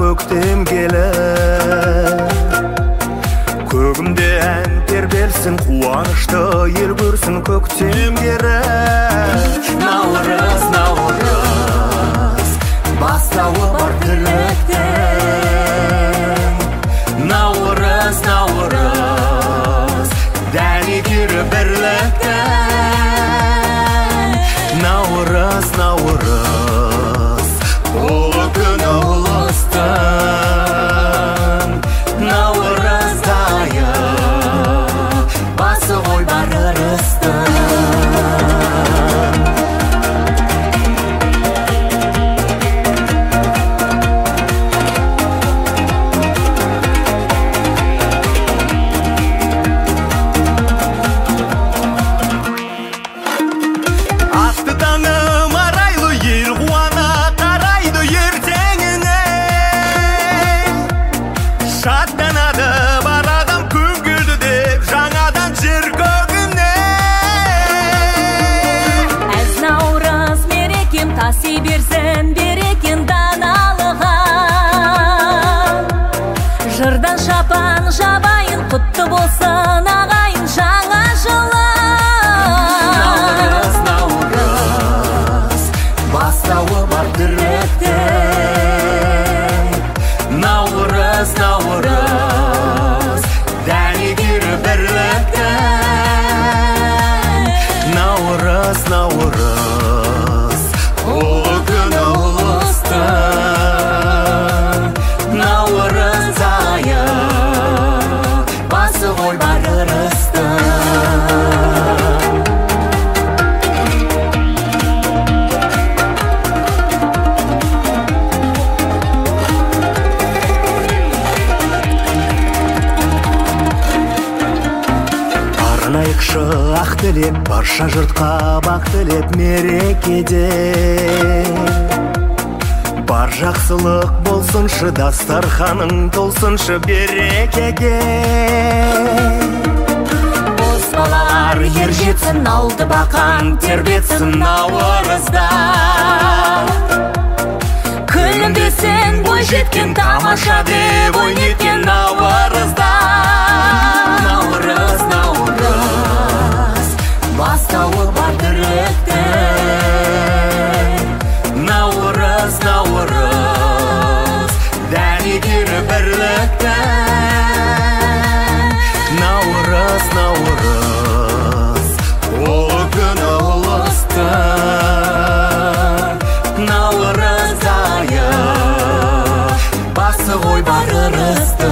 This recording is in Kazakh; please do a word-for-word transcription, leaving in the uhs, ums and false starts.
көктем келіп, көгімде ән тербелсін, қуанышты ел көрсін көктем керіп. Наурыз, наурыз, бастауы бар тірліктің. Наурыз, наурыз, дәнекері бірліктің. Наурыз, наурыз, ұлы күні ұлыстың. Наурыз айы, басы ғой бар ырыстың. Шаттанады бар адам, күн келді деп жаңадан жер көгімнен. Әз наурыз мерекем таси берсін берекен даналыға. Жырдан шапан жабайын, құтты болсын ағайын жаңа жылы. Наурыз, наурыз, бастауы бар тірліктің. Наурыз, наурыз, дәнекері бірліктің. Наурыз, наурыз, ұлы күні ұлыстың. Наурыз айы, басы ғой бар ырыстың. Арнайықшы ақ тілеп, барша жұртқа бақ тілеп мерекеде. Бар жақсылық болсыншы, дастарханың толсыншы берекеге. Боз балалар ер жетсін, алды бақан тербетсін наурызда. Күлімдесін бой жеткен, тамаша деп ой неткен наурызда. Наурыз, наурыз, бастауы бар тірліктің. Наурыз, наурыз, дәнекері бірліктің. Наурыз, наурыз, ұлы күні ұлыстың. Наурыз айы, басы ғой бар ырыстың.